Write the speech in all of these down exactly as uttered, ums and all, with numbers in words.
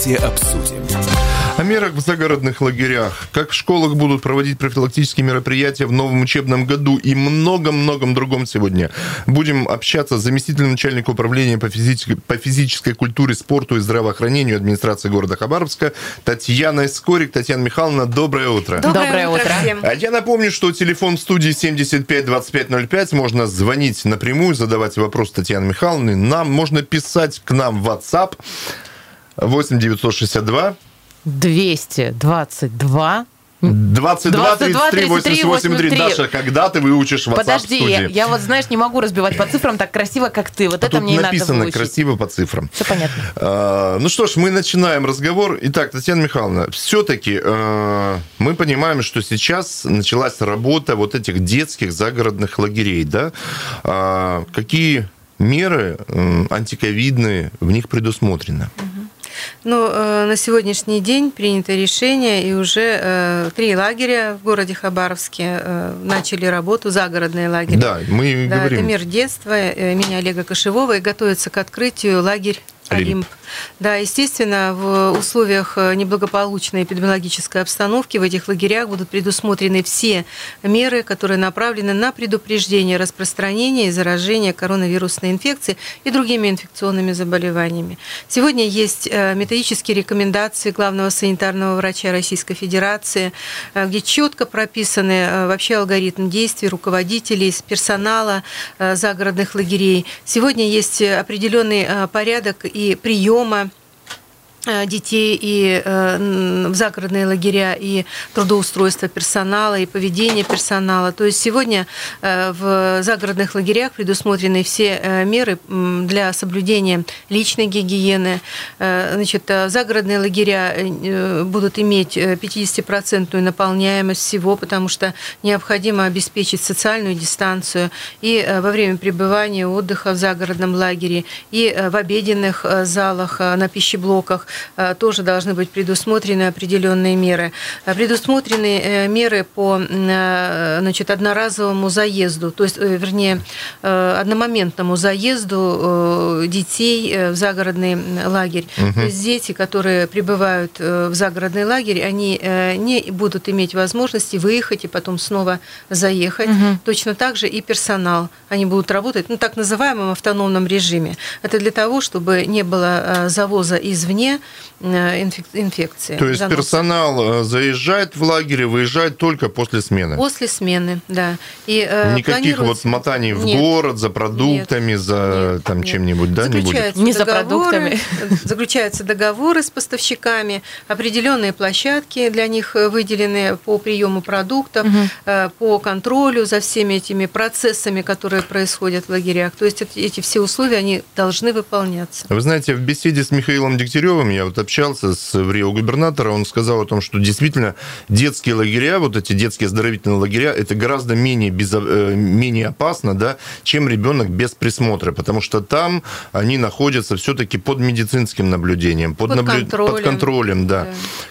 Давайте обсудим. О мерах в загородных лагерях, как в школах будут проводить профилактические мероприятия в новом учебном году и многом-многом другом сегодня. Будем общаться с заместителем начальника управления по физической, по физической культуре, спорту и здравоохранению администрации города Хабаровска Татьяной Скорик. Татьяна Михайловна, доброе утро. Доброе, доброе утро. утро всем. А я напомню, что телефон в студии семьдесят пять двадцать пять ноль пять. Можно звонить напрямую, задавать вопрос Татьяне Михайловне. Нам можно писать к нам в WhatsApp восемь девятьсот шестьдесят два двести двадцать два двадцать два тридцать три восемьдесят восемь три. Даша, когда ты выучишь WhatsApp Подожди, в студии? Я, я вот, знаешь, не могу разбивать по цифрам так красиво, как ты. Вот а это тут мне и надо написано выучить. Красиво по цифрам. Все понятно. А, ну что ж, мы начинаем разговор. Итак, Татьяна Михайловна, все-таки а, мы понимаем, что сейчас началась работа вот этих детских загородных лагерей, да? А, какие меры а, антиковидные в них предусмотрены? Ну, на сегодняшний день принято решение, и уже э, три лагеря в городе Хабаровске э, начали работу, загородные лагеря. Да, мы да, говорим. Это «Мир детства» имени Олега Кошевого, и готовится к открытию лагерь «Олимп». Да, естественно, в условиях неблагополучной эпидемиологической обстановки в этих лагерях будут предусмотрены все меры, которые направлены на предупреждение распространения и заражения коронавирусной инфекцией и другими инфекционными заболеваниями. Сегодня есть методические рекомендации главного санитарного врача Российской Федерации, где четко прописаны вообще алгоритм действий руководителей, персонала загородных лагерей. Сегодня есть определенный порядок и приемы детей и э, в загородные лагеря, и трудоустройство персонала, и поведение персонала. То есть сегодня э, в загородных лагерях предусмотрены все э, меры для соблюдения личной гигиены. Э, значит, загородные лагеря э, будут иметь пятидесятипроцентную наполняемость всего, потому что необходимо обеспечить социальную дистанцию и э, во время пребывания, отдыха в загородном лагере, и э, в обеденных э, залах, э, на пищеблоках тоже должны быть предусмотрены определенные меры. Предусмотрены меры по, значит, одноразовому заезду, то есть, вернее, одномоментному заезду детей в загородный лагерь. Угу. То есть дети, которые прибывают в загородный лагерь, они не будут иметь возможности выехать и потом снова заехать. Угу. Точно так же и персонал. Они будут работать, ну, так называемом автономном режиме. Это для того, чтобы не было завоза извне инфекции. То есть заноса. Персонал заезжает в лагерь, выезжает только после смены? После смены, да. И, никаких вот мотаний в нет. город за продуктами, нет. за нет. там нет. чем-нибудь, да, не будет? Не за продуктами. Заключаются договоры с поставщиками, определенные площадки для них выделены по приему продуктов, угу. по контролю за всеми этими процессами, которые происходят в лагерях. То есть эти все условия, они должны выполняться. Вы знаете, в беседе с Михаилом Дегтяревым я вот общался с в Рио губернатора, он сказал о том, что действительно детские лагеря, вот эти детские оздоровительные лагеря, это гораздо менее, безо... менее опасно, да, чем ребенок без присмотра, потому что там они находятся все-таки под медицинским наблюдением, под, под, наблю... контролем. под контролем, да. да.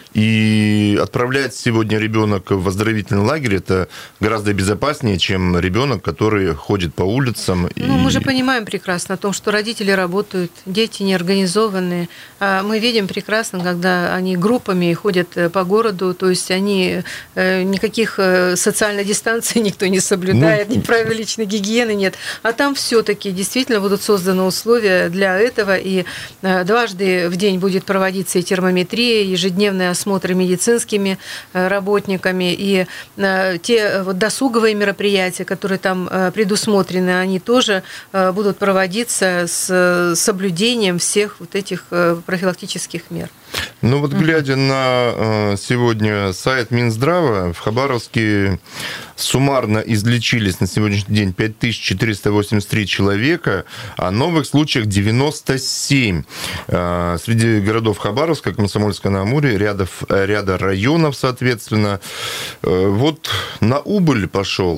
И отправлять сегодня ребенка в оздоровительный лагерь это гораздо безопаснее, чем ребенок, который ходит по улицам. Ну, и... мы же понимаем прекрасно о том, что родители работают, дети неорганизованные. А мы видим прекрасно, когда они группами ходят по городу, то есть они никаких социальной дистанции никто не соблюдает, ну... ни правил личной гигиены нет. А там все-таки действительно будут созданы условия для этого, и дважды в день будет проводиться и термометрия, ежедневная осмотр осмотры медицинскими работниками, и те вот досуговые мероприятия, которые там предусмотрены, они тоже будут проводиться с соблюдением всех вот этих профилактических мер. Ну вот глядя на сегодня сайт Минздрава, в Хабаровске суммарно излечились на сегодняшний день пять тысяч четыреста восемьдесят три человека, а новых случаев девяносто семь. Среди городов Хабаровска, Комсомольска-на-Амуре, рядов, ряда районов, соответственно. Вот на убыль пошел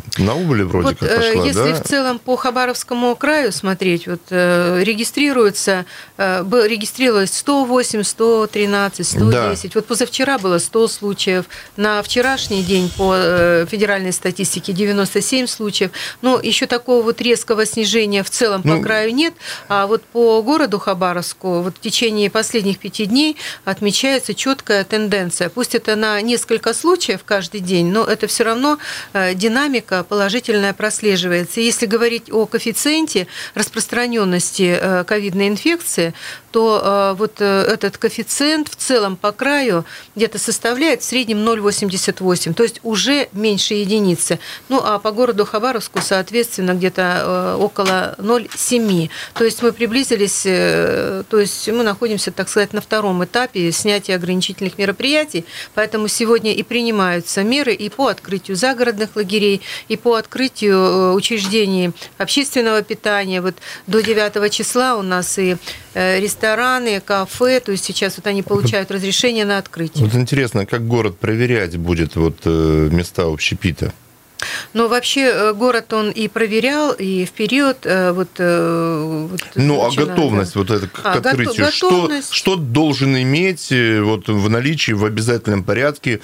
На убыль вроде вот, как пошла, если да? в целом по Хабаровскому краю смотреть, вот регистрируется, регистрировалось сто восемь, сто тринадцать, сто десять. Да. Вот позавчера было сто случаев. На вчерашний день по федеральной статистике девяносто семь случаев. Но еще такого вот резкого снижения в целом по ну, краю нет. А вот по городу Хабаровску вот в течение последних пяти дней отмечается четкая тенденция. Пусть это на несколько случаев каждый день, но это все равно динамика положительная прослеживается. И если говорить о коэффициенте распространенности ковидной инфекции, то вот этот коэффициент в целом по краю где-то составляет в среднем ноль целых восемьдесят восемь, то есть уже меньше единицы. Ну а по городу Хабаровску, соответственно, где-то около ноль целых семь. То есть мы приблизились, то есть мы находимся, так сказать, на втором этапе снятия ограничительных мероприятий, поэтому сегодня и принимаются меры и по открытию загородных лагерей, и по открытию учреждений общественного питания. Вот до девятого числа у нас и рестораны, кафе, то есть сейчас вот они получают разрешение на открытие. Вот интересно, как город проверять будет вот места общепита? Но вообще город он и проверял, и в период вот... вот ну, а готовность да. вот это к а, открытию, что, что должен иметь вот в наличии в обязательном порядке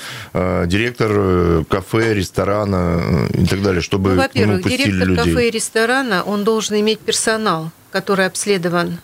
директор кафе, ресторана и так далее, чтобы ну, во-первых, пустили директор людей? Кафе и ресторана, он должен иметь персонал, который обследован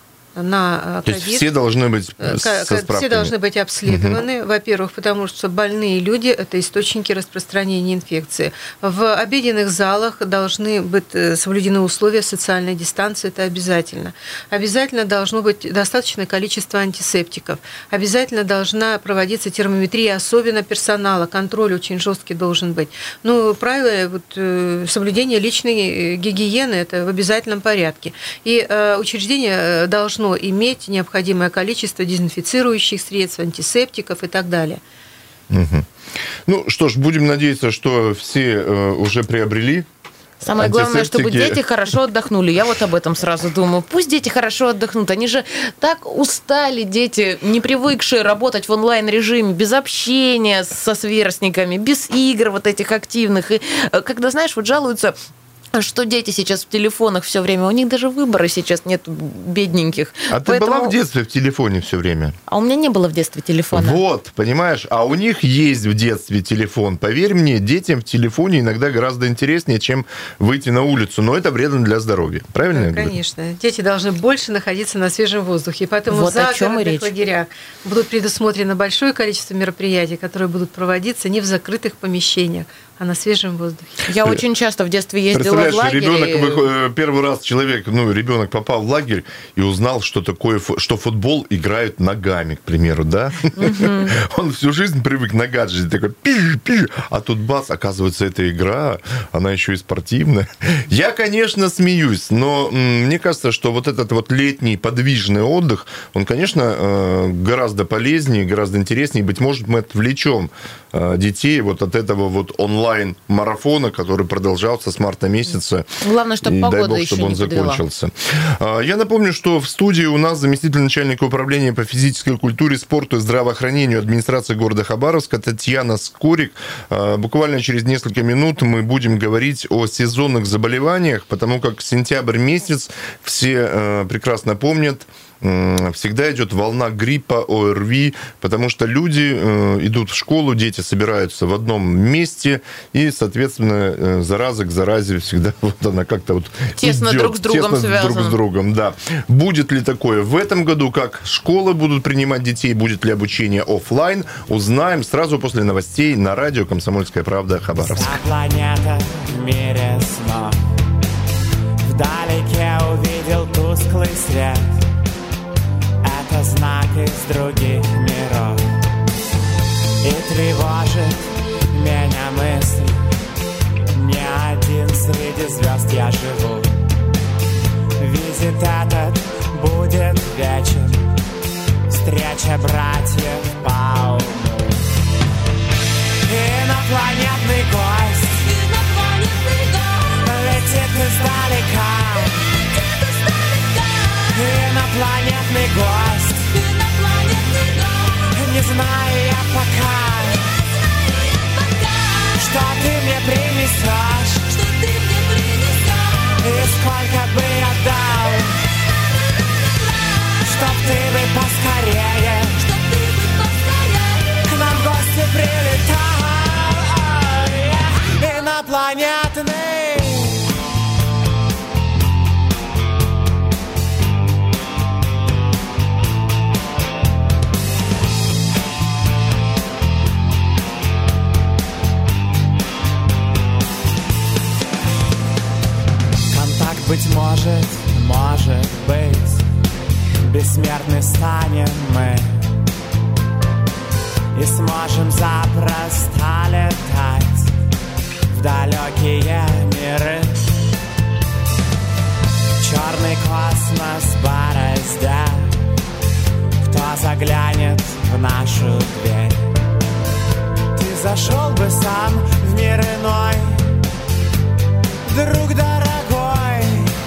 на ковид. То есть все должны быть со справками? Все должны быть обследованы, угу. во-первых, потому что больные люди – это источники распространения инфекции. В обеденных залах должны быть соблюдены условия социальной дистанции, это обязательно. Обязательно должно быть достаточное количество антисептиков. Обязательно должна проводиться термометрия, особенно персонала, контроль очень жесткий должен быть. Ну, правила вот, соблюдения личной гигиены – это в обязательном порядке. И э, учреждение должно иметь необходимое количество дезинфицирующих средств, антисептиков и так далее. Угу. Ну что ж, будем надеяться, что все э, уже приобрели. Самое главное, чтобы дети хорошо отдохнули. Я вот об этом сразу думаю. Пусть дети хорошо отдохнут. Они же так устали, дети, не привыкшие работать в онлайн-режиме, без общения со сверстниками, без игр вот этих активных. И когда, знаешь, вот жалуются... что дети сейчас в телефонах все время, у них даже выбора сейчас нет бедненьких. А Поэтому... ты была в детстве в телефоне все время? А у меня не было в детстве телефона. Вот, понимаешь, а у них есть в детстве телефон. Поверь мне, детям в телефоне иногда гораздо интереснее, чем выйти на улицу, но это вредно для здоровья. Правильно да, я говорю? Конечно. Дети должны больше находиться на свежем воздухе, поэтому вот в загородных лагерях будут предусмотрено большое количество мероприятий, которые будут проводиться не в закрытых помещениях, а на свежем воздухе. Я очень часто в детстве ездила в лагерь. Ребенок, и... первый раз человек, ну, ребенок попал в лагерь и узнал, что такое, что футбол играют ногами, к примеру, да? Uh-huh. Он всю жизнь привык на гаджете, такой пиш-пиш, а тут бац, оказывается, эта игра, она еще и спортивная. Я, конечно, смеюсь, но мне кажется, что вот этот вот летний подвижный отдых, он, конечно, гораздо полезнее, гораздо интереснее, быть может, мы отвлечем детей вот от этого вот онлайн-марафона, который продолжался с марта месяца. Главное, чтобы и, погода дай бог, еще чтобы он не подвела. закончился. Я напомню, что в студии у нас заместитель начальника управления по физической культуре, спорту и здравоохранению администрации города Хабаровска Татьяна Скорик. Буквально через несколько минут мы будем говорить о сезонных заболеваниях, потому как сентябрь месяц, все прекрасно помнят, всегда идет волна гриппа, ОРВИ, потому что люди идут в школу, дети собираются в одном месте, и, соответственно, зараза к заразе всегда вот она как-то вот тесно идет, друг с другом тесно связаны. друг с другом, да. Будет ли такое в этом году, как школы будут принимать детей, будет ли обучение офлайн, узнаем сразу после новостей на радио «Комсомольская правда» Хабаровск. Планета в мире снов. Вдалеке увидел тусклый свет. Это знак из других миров. И тревожит меня мысль: не один среди звезд я живу. Визит этот будет вечен, встреча братьев по уму. Инопланетный гость, Инопланетный гость летит издалека, летит издалека. Инопланетный гость, Инопланетный гость, не знаю я пока, не знаю я пока, что ты мне принесешь, что Быть может, может быть, бессмертны станем мы и сможем запросто летать в далекие миры. Черный космос борозда, кто заглянет в нашу дверь? Ты зашел бы сам в мир иной, друг дорогой.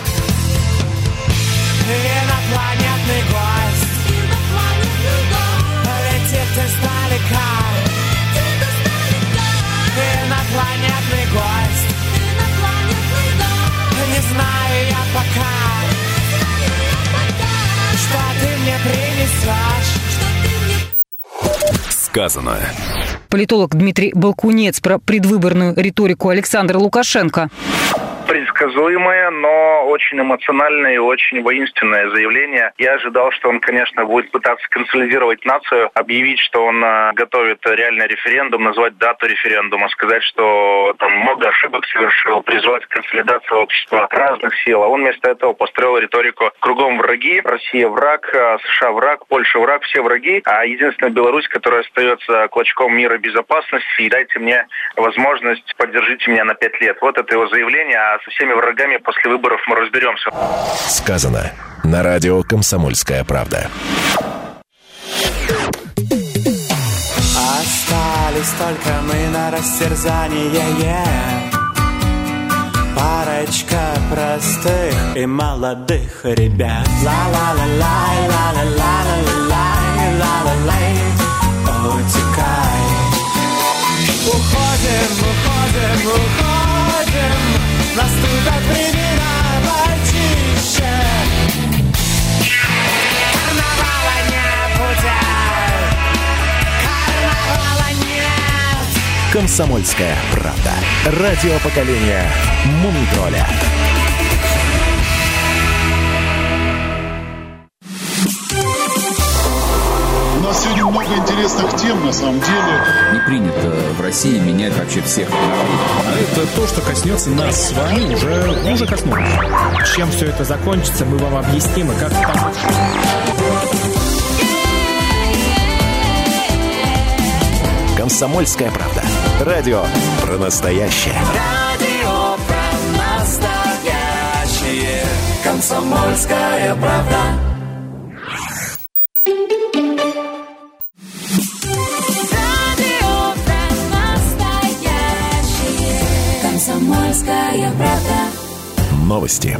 Инопланетный гость, инопланетный гость, летит издалека, летит издалека. Инопланетный гость, инопланетный гость, не знаю я пока, не знаю я пока, что ты мне принесешь, что ты мне... Сказано. Политолог Дмитрий Балкунец про предвыборную риторику Александра Лукашенко. Предсказуемое, но очень эмоциональное и очень воинственное заявление. Я ожидал, что он, конечно, будет пытаться консолидировать нацию, объявить, что он э, готовит реальный референдум, назвать дату референдума, сказать, что там много ошибок совершил, призвать к консолидации общества разных сил. А он вместо этого построил риторику: кругом враги, Россия враг, США враг, Польша враг, все враги, а единственная Беларусь, которая остается клочком мира безопасности, и дайте мне возможность, поддержите меня на пять лет. Вот это его заявление, а со всеми врагами после выборов мы разберемся. Сказано на радио «Комсомольская правда». Остались только мы на растерзание. Парочка простых и молодых ребят. Ла-ла-ла-лай, ла-ла-ла-ла-ла-лай, ла-ла-лай, утекай. Уходим, уходим, уходим. Наступят времена почище. Карнавала не будет, карнавала нет. «Комсомольская правда». Радио поколения Мумий-тролля. У нас сегодня много интересных тем, на самом деле. Не принято в России менять вообще всех народов. А это то, что коснется нас с вами, уже, уже коснулось. Чем все это закончится, мы вам объясним, и как там... «Комсомольская правда». Радио про настоящее. Радио про настоящее. «Комсомольская правда». Новости.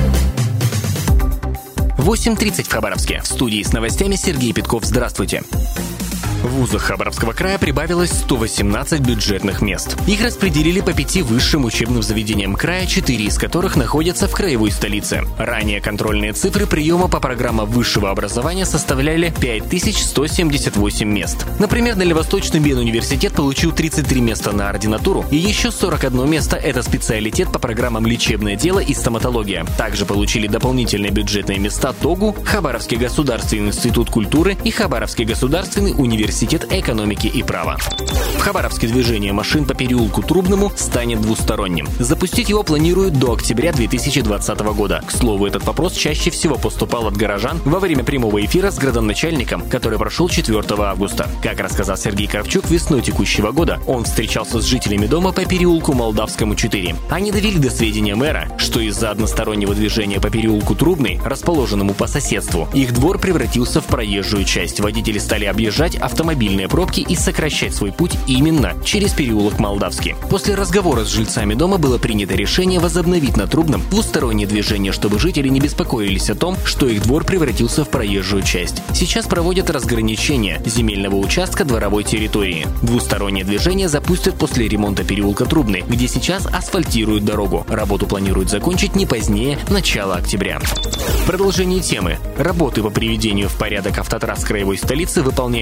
восемь тридцать в Хабаровске. В студии с новостями Сергей Петков. Здравствуйте. В вузах Хабаровского края прибавилось сто восемнадцать бюджетных мест. Их распределили по пяти высшим учебным заведениям края, четыре из которых находятся в краевой столице. Ранее контрольные цифры приема по программам высшего образования составляли пять тысяч сто семьдесят восемь мест. Например, Дальневосточный Бенуниверситет получил тридцать три места на ординатуру, и еще сорок одно место – это специалитет по программам лечебное дело и стоматология. Также получили дополнительные бюджетные места ТОГУ, Хабаровский государственный институт культуры и Хабаровский государственный университет экономики и права. В Хабаровске движение машин по переулку Трубному станет двусторонним. Запустить его планируют до октября две тысячи двадцатого года. К слову, этот вопрос чаще всего поступал от горожан во время прямого эфира с градоначальником, который прошел четвёртого августа. Как рассказал Сергей Кравчук, весной текущего года он встречался с жителями дома по переулку Молдавскому четыре. Они довели до сведения мэра, что из-за одностороннего движения по переулку Трубный, расположенному по соседству, их двор превратился в проезжую часть. Водители стали объезжать автомобили автомобильные пробки и сокращать свой путь именно через переулок Молдавский. После разговора с жильцами дома было принято решение возобновить на Трубном двустороннее движение, чтобы жители не беспокоились о том, что их двор превратился в проезжую часть. Сейчас проводят разграничение земельного участка дворовой территории. Двустороннее движение запустят после ремонта переулка Трубный, где сейчас асфальтируют дорогу. Работу планируют закончить не позднее начала октября. В продолжении темы. Работы по приведению в порядок автотрасс краевой столицы, выполняемые в рамках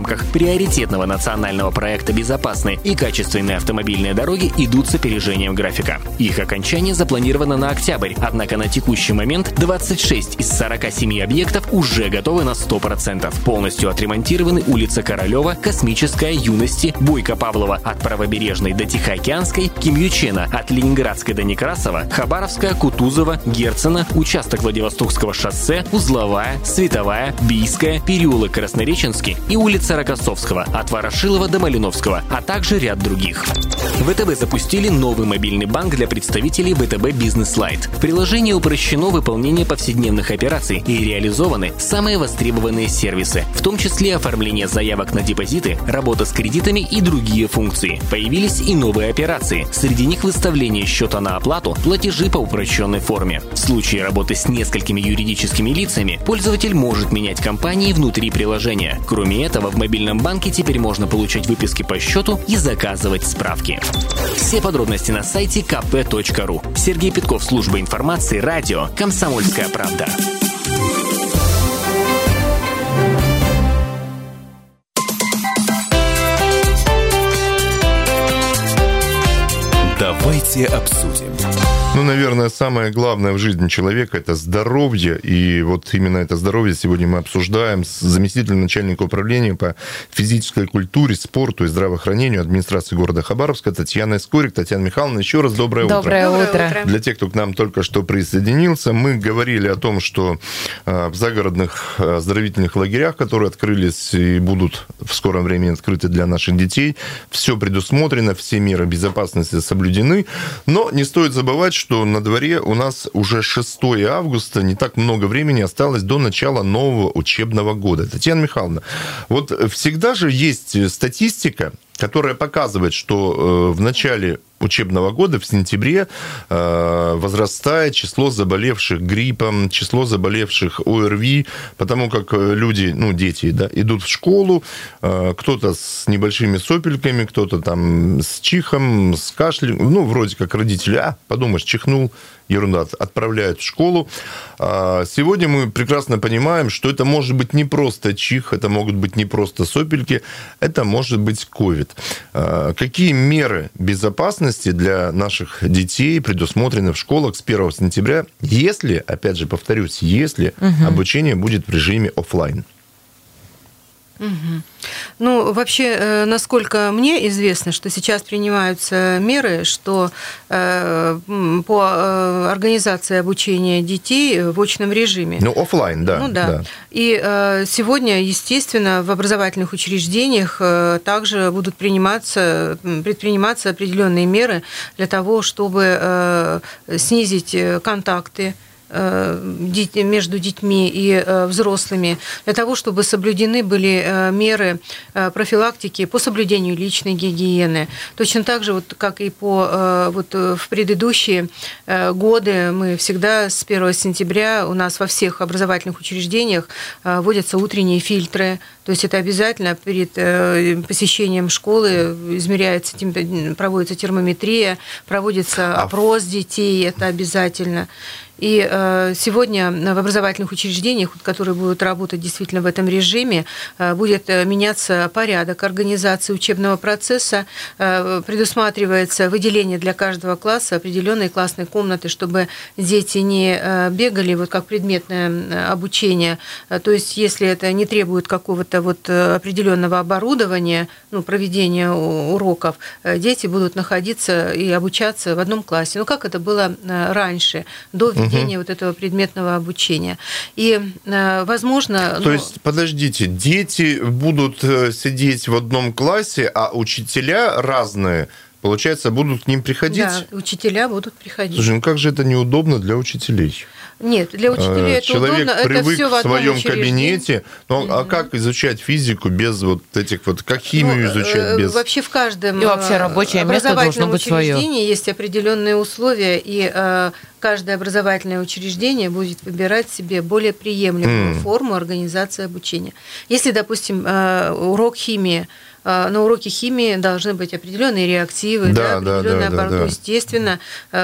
рамках приоритетного национального проекта «Безопасные и качественные автомобильные дороги» идут с опережением графика. Их окончание запланировано на октябрь, однако на текущий момент двадцать шесть из сорока семи объектов уже готовы на сто процентов. Полностью отремонтированы улица Королева, Космическая, Юности, Бойко-Павлова от Правобережной до Тихоокеанской, Кимьючена от Ленинградской до Некрасова, Хабаровская, Кутузова, Герцена, участок Владивостокского шоссе, Узловая, Световая, Бийская, переулок Краснореченский и улица Рокоссовского от Ворошилова до Малиновского, а также ряд других. ВТБ запустили новый мобильный банк для представителей ВТБ Бизнес Лайт. В приложении упрощено выполнение повседневных операций и реализованы самые востребованные сервисы, в том числе оформление заявок на депозиты, работа с кредитами и другие функции. Появились и новые операции. Среди них выставление счета на оплату, платежи по упрощенной форме. В случае работы с несколькими юридическими лицами пользователь может менять компании внутри приложения. Кроме этого, в мобильном банке теперь можно получать выписки по счету и заказывать справки. Все подробности на сайте ка пэ точка ру. Сергей Петков, служба информации, радио «Комсомольская правда». Давайте обсудим. Ну, наверное, самое главное в жизни человека – это здоровье. И вот именно это здоровье сегодня мы обсуждаем с заместителем начальника управления по физической культуре, спорту и здравоохранению администрации города Хабаровска Татьяной Скорик. Татьяна Михайловна, еще раз доброе, доброе утро. Доброе утро. Для тех, кто к нам только что присоединился, мы говорили о том, что в загородных оздоровительных лагерях, которые открылись и будут в скором времени открыты для наших детей, все предусмотрено, все меры безопасности соблюдены. Но не стоит забывать, что на дворе у нас уже шестое августа, не так много времени осталось до начала нового учебного года. Татьяна Михайловна, вот всегда же есть статистика, которая показывает, что в начале учебного года, в сентябре, возрастает число заболевших гриппом, число заболевших о эр ви, потому как люди, ну, дети, да, идут в школу, кто-то с небольшими сопельками, кто-то там с чихом, с кашлем, ну, вроде как родители, а, подумаешь, чихнул, ерунда, отправляют в школу. Сегодня мы прекрасно понимаем, что это может быть не просто чих, это могут быть не просто сопельки, это может быть ковид. Какие меры безопасности для наших детей предусмотрены в школах с первого сентября, если, опять же, повторюсь, если угу. обучение будет в режиме офлайн? Угу. Ну, вообще, насколько мне известно, что сейчас принимаются меры, что э, по организации обучения детей в очном режиме. Ну, офлайн, да. Ну, да. да. И э, сегодня, естественно, в образовательных учреждениях э, также будут приниматься, предприниматься определенные меры для того, чтобы э, снизить контакты между детьми и взрослыми, для того, чтобы соблюдены были меры профилактики по соблюдению личной гигиены. Точно так же, вот, как и по, вот, в предыдущие годы, мы всегда с первого сентября у нас во всех образовательных учреждениях вводятся утренние фильтры. То есть это обязательно перед посещением школы измеряется, проводится термометрия, проводится опрос детей, это обязательно. И сегодня в образовательных учреждениях, которые будут работать действительно в этом режиме, будет меняться порядок организации учебного процесса, предусматривается выделение для каждого класса определенной классной комнаты, чтобы дети не бегали, вот как предметное обучение. То есть если это не требует какого-то вот определенного оборудования, ну, проведения уроков, дети будут находиться и обучаться в одном классе. Ну, как это было раньше, до введения угу. вот этого предметного обучения. И, возможно... То ну... есть, подождите, дети будут сидеть в одном классе, а учителя разные, получается, будут к ним приходить? Да, учителя будут приходить. Слушай, ну как же это неудобно для учителей? Нет, для учителей это Человек удобно. Человек привык это в своем кабинете. Но, mm-hmm. а как изучать физику без вот этих вот... Как химию ну, изучать без... Вообще в каждом и вообще рабочее место должно быть свое. Учреждении есть определенные условия, и э, каждое образовательное учреждение будет выбирать себе более приемлемую mm. форму организации обучения. Если, допустим, э, урок химии на уроке химии должны быть определенные реактивы, да, да, да, да, да, да. Естественно,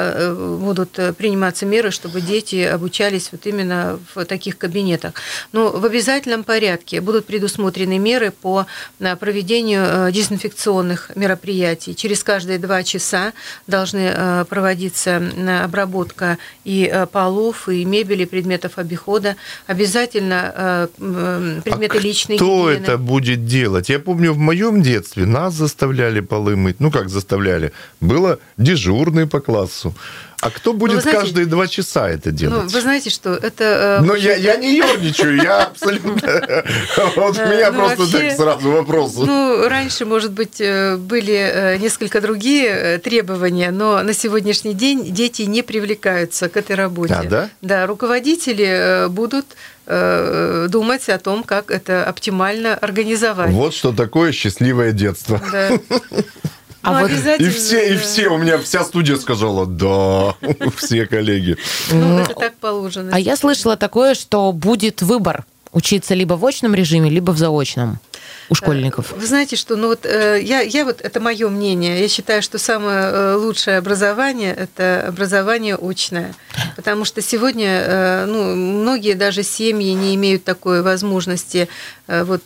будут приниматься меры, чтобы дети обучались вот именно в таких кабинетах. Но в обязательном порядке будут предусмотрены меры по проведению дезинфекционных мероприятий. Через каждые два часа должны проводиться обработка и полов, и мебели, предметов обихода. Обязательно предметы а личной кто гигиены. Это будет делать? Я помню, в моем детстве нас заставляли полы мыть. Ну, как заставляли? Было дежурный по классу. А кто будет знаете, каждые два часа это делать? Ну, вы знаете, что это... Ну, я, я не ерничаю, я абсолютно... Вот у меня просто так сразу вопрос. Ну, раньше, может быть, были несколько другие требования, но на сегодняшний день дети не привлекаются к этой работе. А, да? Да, руководители будут думать о том, как это оптимально организовать. Вот что такое счастливое детство. Да. А ну, вот и, все, и все, у меня вся студия сказала, да, все коллеги. Ну, это так положено. А я слышала такое, что будет выбор учиться либо в очном режиме, либо в заочном у школьников. Вы знаете, что, ну вот я, я вот, это мое мнение, я считаю, что самое лучшее образование – это образование очное, потому что сегодня, ну, многие даже семьи не имеют такой возможности вот,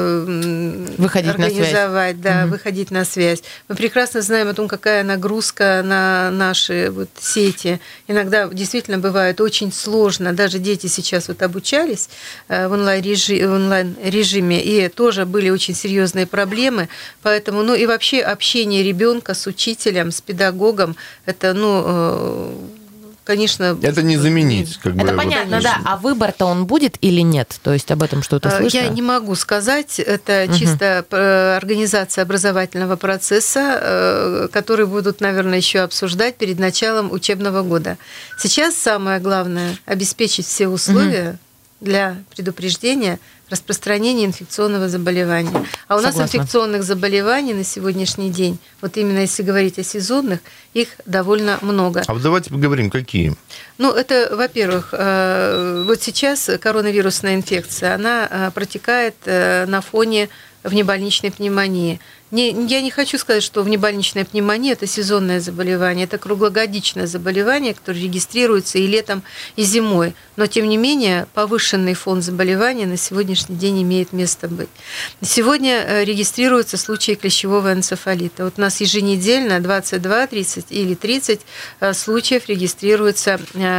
выходить организовать, на связь. да, угу. выходить на связь. Мы прекрасно знаем о том, какая нагрузка на наши вот сети. Иногда действительно бывает очень сложно. Даже дети сейчас вот обучались в онлайн-режиме, в онлайн-режиме, и тоже были очень серьезные проблемы. Поэтому, ну и вообще общение ребенка с учителем, с педагогом, это, ну, конечно... Это не заменить. Как это бы, понятно, вот, да. А выбор-то он будет или нет? То есть об этом что-то слышно? Я не могу сказать. Это угу. чисто организация образовательного процесса, который будут, наверное, еще обсуждать перед началом учебного года. Сейчас самое главное – обеспечить все условия угу. для предупреждения распространения инфекционного заболевания. А у Согласна. нас инфекционных заболеваний на сегодняшний день, вот именно если говорить о сезонных, их довольно много. А вот давайте поговорим, какие? Ну, это, во-первых, вот сейчас коронавирусная инфекция, она протекает на фоне внебольничной пневмонии. Не, я не хочу сказать, что внебольничная пневмония – это сезонное заболевание, это круглогодичное заболевание, которое регистрируется и летом, и зимой. Но, тем не менее, повышенный фон заболевания на сегодняшний день имеет место быть. Сегодня регистрируются случаи клещевого энцефалита. Вот у нас еженедельно двадцать два, тридцать или тридцать случаев регистрируется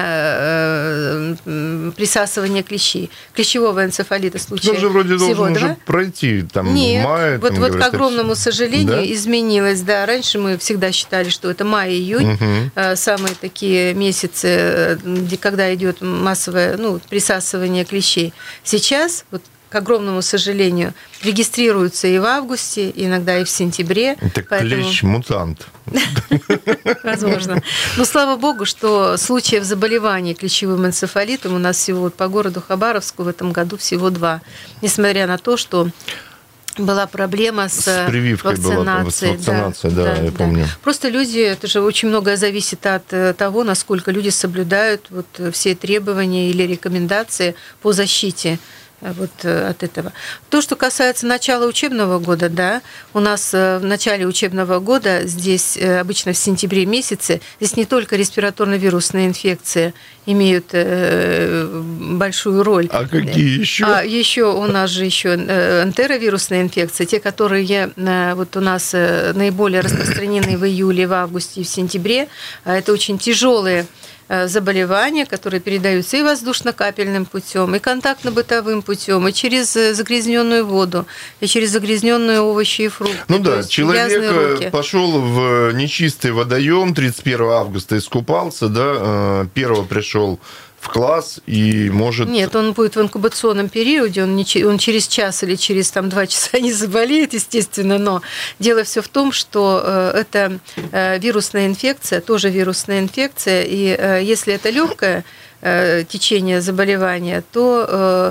присасывание клещей. Клещевого энцефалита случаев всего два. Тоже вроде должен два. уже пройти там, Нет, в мае. вот, там, вот говорят, к огромному сожалению, да? изменилось. Да, раньше мы всегда считали, что это май-июнь, угу. самые такие месяцы, когда идет массовое, ну, присасывание клещей. Сейчас, вот, к огромному сожалению, регистрируются и в августе, иногда и в сентябре. Это поэтому... клещ-мутант. Возможно. Но слава богу, что случаев заболеваний клещевым энцефалитом у нас всего по городу Хабаровску в этом году всего два. Несмотря на то, что была проблема с, с прививкой вакцинацией. Была, с вакцинацией, да, да, да, я да. помню. Просто люди, это же очень многое зависит от того, насколько люди соблюдают вот все требования или рекомендации по защите вот от этого. То, что касается начала учебного года, да, у нас в начале учебного года, здесь обычно в сентябре месяце, здесь не только респираторно-вирусные инфекции имеют большую роль. А какие еще? А еще у нас же еще энтеровирусные инфекции, те, которые вот у нас наиболее распространены в июле, в августе и в сентябре. Это очень тяжелые заболевания, которые передаются и воздушно-капельным путем, и контактно-бытовым путем, и через загрязненную воду, и через загрязненные овощи и фрукты. Ну да, человек пошел в нечистый водоем, тридцать первого августа искупался, да, первого пришел в класс и может... Нет, он будет в инкубационном периоде, он, не, он через час или через там, два часа не заболеет, естественно, но дело все в том, что э, это э, вирусная инфекция, тоже вирусная инфекция, и э, если это легкая течение заболевания, то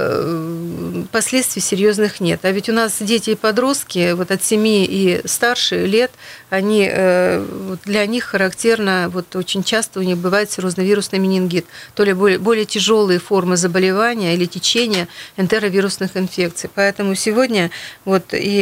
последствий серьезных нет. А ведь у нас дети и подростки, вот от семи и старше лет, они, для них характерно, вот очень часто у них бывает циррозно-вирусный менингит, то ли более, более тяжелые формы заболевания или течения энтеровирусных инфекций. Поэтому сегодня вот и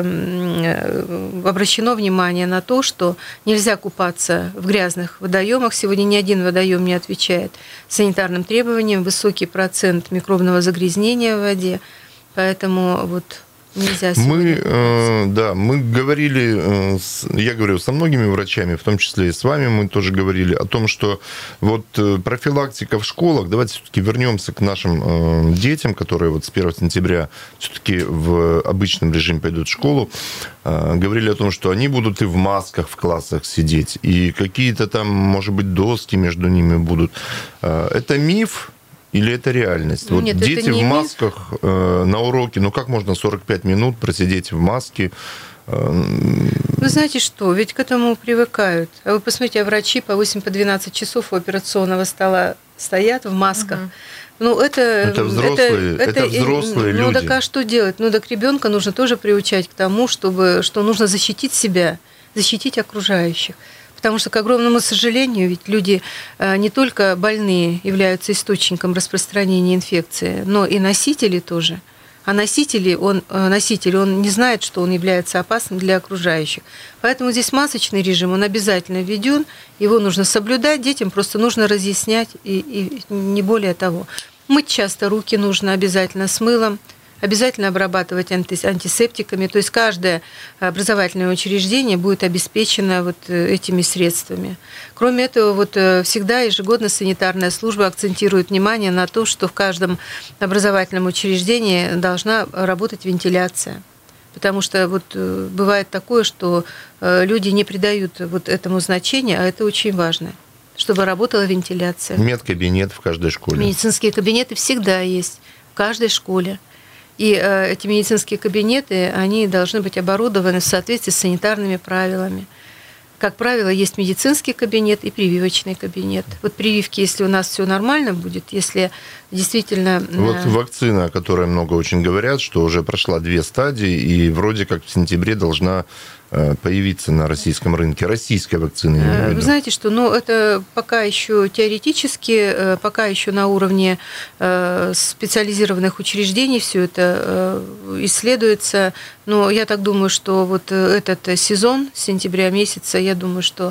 обращено внимание на то, что нельзя купаться в грязных водоемах. Сегодня ни один водоем не отвечает санитарным требованиям, высокий процент микробного загрязнения в воде, поэтому вот нельзя сегодня... Мы, э, да, мы говорили, э, с, я говорил со многими врачами, в том числе и с вами мы тоже говорили о том, что вот э, профилактика в школах, давайте все-таки вернемся к нашим э, детям, которые вот с первого сентября все-таки в обычном режиме пойдут в школу, э, говорили о том, что они будут и в масках в классах сидеть, и какие-то там, может быть, доски между ними будут. Э, это миф? Или это реальность? Вот Нет, дети в миф. масках э, на уроке, ну как можно сорок пять минут просидеть в маске? Э, Вы знаете что, ведь к этому привыкают. А вы посмотрите, а врачи по восемь-двенадцать часов у операционного стола стоят в масках. Угу. Ну, это, это взрослые, это, это, это взрослые ну, люди. Ну, так а что делать? Ну, так ребенка нужно тоже приучать к тому, чтобы, что нужно защитить себя, защитить окружающих. Потому что, к огромному сожалению, ведь люди не только больные являются источником распространения инфекции, но и носители тоже. А носители, он, носитель, он не знает, что он является опасным для окружающих. Поэтому здесь масочный режим, он обязательно введен, его нужно соблюдать, детям просто нужно разъяснять, и, и не более того. Мыть часто руки нужно обязательно с мылом, обязательно обрабатывать антисептиками, то есть каждое образовательное учреждение будет обеспечено вот этими средствами. Кроме этого, вот всегда ежегодно санитарная служба акцентирует внимание на то, что в каждом образовательном учреждении должна работать вентиляция. Потому что вот бывает такое, что люди не придают вот этому значения, а это очень важно, чтобы работала вентиляция. Медкабинет в каждой школе. Медицинские кабинеты всегда есть в каждой школе. И эти медицинские кабинеты, они должны быть оборудованы в соответствии с санитарными правилами. Как правило, есть медицинский кабинет и прививочный кабинет. Вот прививки, если у нас все нормально будет, если действительно... Вот вакцина, о которой много очень говорят, что уже прошла две стадии, и вроде как в сентябре должна появиться на российском рынке. Российская вакцина, я имею в виду. Вы знаете, что ну, это пока еще теоретически, пока еще на уровне специализированных учреждений все это исследуется. Но я так думаю, что вот этот сезон сентября месяца, я думаю, что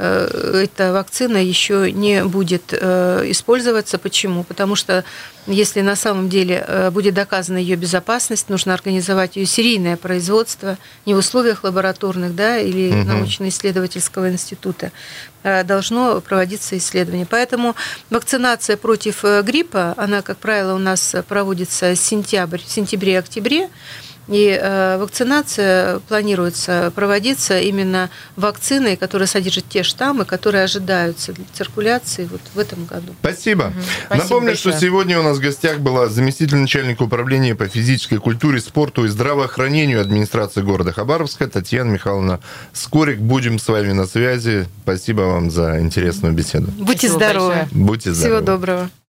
эта вакцина еще не будет использоваться. Почему? Потому что если на самом деле будет доказана ее безопасность, нужно организовать ее серийное производство не в условиях лабораторных, да, или угу. научно-исследовательского института. Должно проводиться исследование. Поэтому вакцинация против гриппа, она, как правило, у нас проводится в сентябре, в сентябре-октябре. И вакцинация планируется проводиться именно вакциной, которая содержит те штаммы, которые ожидаются для циркуляции вот в этом году. Спасибо. Угу. Спасибо Напомню, большое. что сегодня у нас в гостях была заместитель начальника управления по физической культуре, спорту и здравоохранению администрации города Хабаровска Татьяна Михайловна Скорик. Будем с вами на связи. Спасибо вам за интересную беседу. Будьте Спасибо здоровы. большое. Будьте здоровы. Всего доброго.